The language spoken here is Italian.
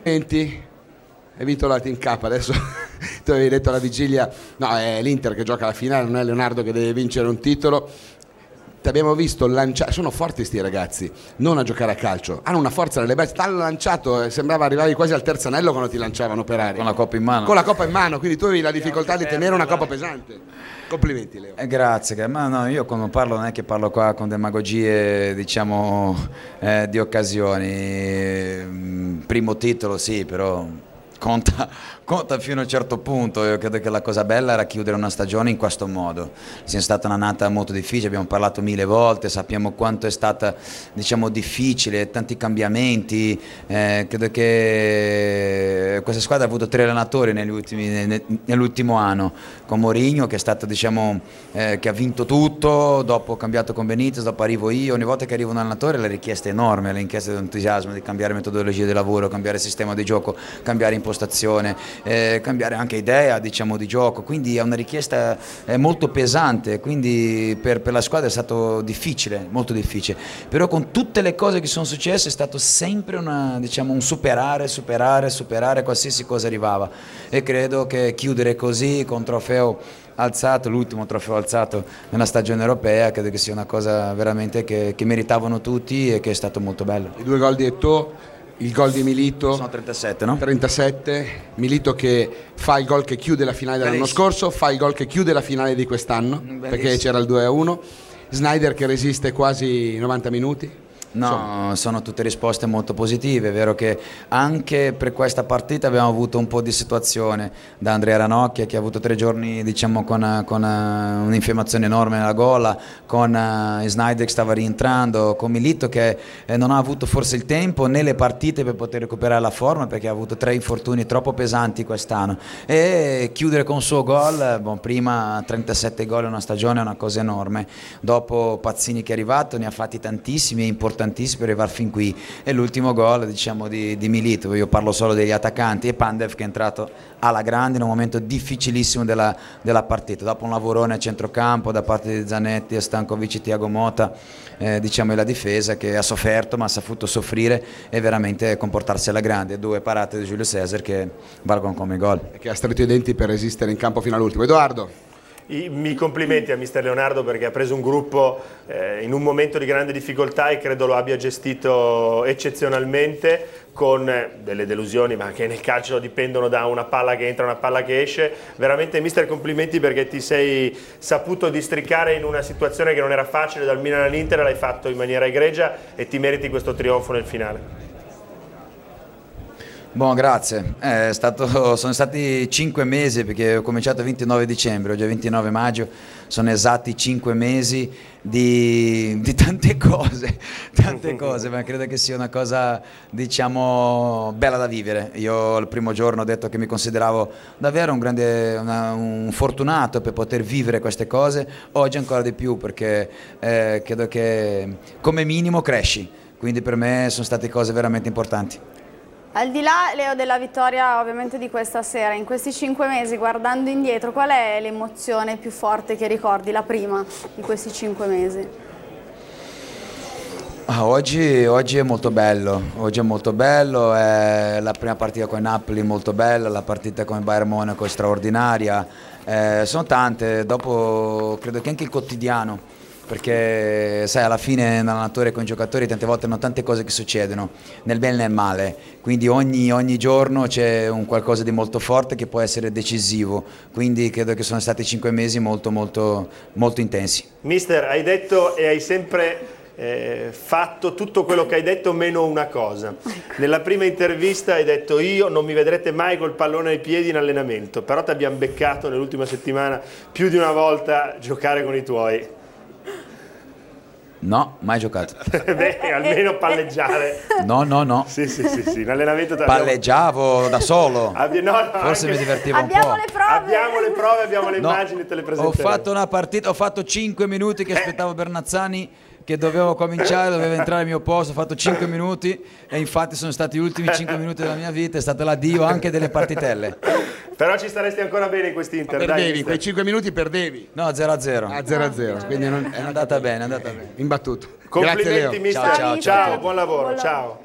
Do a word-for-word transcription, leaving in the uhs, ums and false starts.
Hai vinto la Team K, adesso tu avevi detto alla vigilia, no, è l'Inter che gioca la finale, non è Leonardo che deve vincere un titolo. Ti abbiamo visto lanciare, sono forti sti ragazzi, non a giocare a calcio, hanno una forza nelle braccia, t'hanno lanciato, sembrava arrivavi quasi al terzo anello quando ti lanciavano per aria. Con la coppa in mano. Con la coppa in mano, quindi tu avevi la difficoltà di tenere una coppa pesante. Complimenti Leo. Eh, grazie, ma no, io quando parlo non è che parlo qua con demagogie, diciamo, eh, di occasioni. Primo titolo sì, però conta, conta fino a un certo punto. Io credo che la cosa bella era chiudere una stagione in questo modo. Sia stata un'annata molto difficile, abbiamo parlato mille volte, sappiamo quanto è stata, diciamo, difficile, tanti cambiamenti. Eh, credo che questa squadra ha avuto tre allenatori negli ultimi, nell'ultimo anno, con Mourinho che è stato, diciamo, eh, che ha vinto tutto, dopo ho cambiato con Benitez, dopo arrivo io. Ogni volta che arriva un allenatore la richiesta è enorme, la richiesta di entusiasmo, di cambiare metodologia di lavoro, cambiare sistema di gioco, cambiare impostazione, eh, cambiare anche idea, diciamo, di gioco, quindi è una richiesta eh, molto pesante, quindi per, per la squadra è stato difficile, molto difficile, però con tutte le cose che sono successe è stato sempre una, diciamo, un superare, superare, superare qualsiasi cosa arrivava, e credo che chiudere così con un trofeo alzato, l'ultimo trofeo alzato nella stagione europea, credo che sia una cosa veramente che, che meritavano tutti e che è stato molto bello. I due gol di Eto'o, il gol di Milito, sono trentasette, no? trentasette, Milito che fa il gol che chiude la finale dell'anno Bellissimo. scorso, fa il gol che chiude la finale di quest'anno, Bellissimo. perché c'era il due a uno, Sneijder che resiste quasi novanta minuti. No, Insomma. sono tutte risposte molto positive. È vero che anche per questa partita abbiamo avuto un po' di situazione da Andrea Ranocchia, che ha avuto tre giorni, diciamo, con, con uh, un'infiammazione enorme nella gola, con uh, Sneijder che stava rientrando, con Milito che eh, non ha avuto forse il tempo né le partite per poter recuperare la forma, perché ha avuto tre infortuni troppo pesanti quest'anno, e chiudere con un suo gol, bon, prima trentasette gol in una stagione è una cosa enorme, dopo Pazzini che è arrivato ne ha fatti tantissimi e importantissimi per arrivare fin qui, e l'ultimo gol, diciamo, di, di Milito. Io parlo solo degli attaccanti, e Pandev che è entrato alla grande in un momento difficilissimo della, della partita, dopo un lavorone a centrocampo da parte di Zanetti, Stankovic e Thiago Motta, eh, diciamo, e la difesa che ha sofferto ma ha saputo soffrire e veramente comportarsi alla grande. Due parate di Giulio Cesar che valgono come gol, e che ha stretto i denti per resistere in campo fino all'ultimo. Edoardo. I miei complimenti a mister Leonardo, perché ha preso un gruppo eh, in un momento di grande difficoltà e credo lo abbia gestito eccezionalmente, con eh, delle delusioni, ma che nel calcio dipendono da una palla che entra, una palla che esce. Veramente mister, complimenti, perché ti sei saputo districare in una situazione che non era facile, dal Milan all'Inter, l'hai fatto in maniera egregia e ti meriti questo trionfo nel finale. Buon, grazie. È stato, sono stati cinque mesi, perché ho cominciato il ventinove dicembre, oggi è ventinove maggio, sono esatti cinque mesi di, di tante cose, tante cose, ma credo che sia una cosa, diciamo, bella da vivere. Io il primo giorno ho detto che mi consideravo davvero un grande, una, un fortunato per poter vivere queste cose, oggi ancora di più, perché eh, credo che come minimo cresci, quindi per me sono state cose veramente importanti. Al di là, Leo, della vittoria ovviamente di questa sera, in questi cinque mesi, guardando indietro, qual è l'emozione più forte che ricordi, la prima di questi cinque mesi? Ah, oggi, oggi è molto bello, oggi è molto bello, è la prima partita con Napoli molto bella, la partita con il Bayern Monaco è straordinaria, eh, sono tante, dopo credo che anche il quotidiano, perché sai, alla fine l'allenatore con i giocatori tante volte hanno tante cose che succedono nel bene e nel male, quindi ogni, ogni giorno c'è un qualcosa di molto forte che può essere decisivo, quindi credo che sono stati cinque mesi molto molto molto intensi. Mister, hai detto e hai sempre eh, fatto tutto quello che hai detto meno una cosa. Nella prima intervista hai detto: io non mi vedrete mai col pallone ai piedi in allenamento, però ti abbiamo beccato nell'ultima settimana più di una volta giocare con i tuoi. No, mai giocato. Beh, almeno palleggiare. No, no, no. Sì, sì, sì, sì. In allenamento palleggiavo da solo. Abbi... No, no, Forse anche... mi divertivo un abbiamo po'. Le prove. Abbiamo le prove, abbiamo le no, immagini, te le ho presenteremo. fatto una partita, ho fatto cinque minuti che aspettavo Bernazzani, che dovevo cominciare, doveva entrare al mio posto, ho fatto cinque minuti e infatti sono stati gli ultimi cinque minuti della mia vita, è stato l'addio anche delle partitelle. Però ci staresti ancora bene in quest'Inter. Perdevi, dai, quei cinque minuti perdevi. No, zero a zero. Ah, zero a zero, quindi non, È andata bene, è andata bene. imbattuto. Complimenti, Grazie, Leo. mister. Ciao, ciao, ciao, ciao. buon lavoro, Buon lavoro. ciao.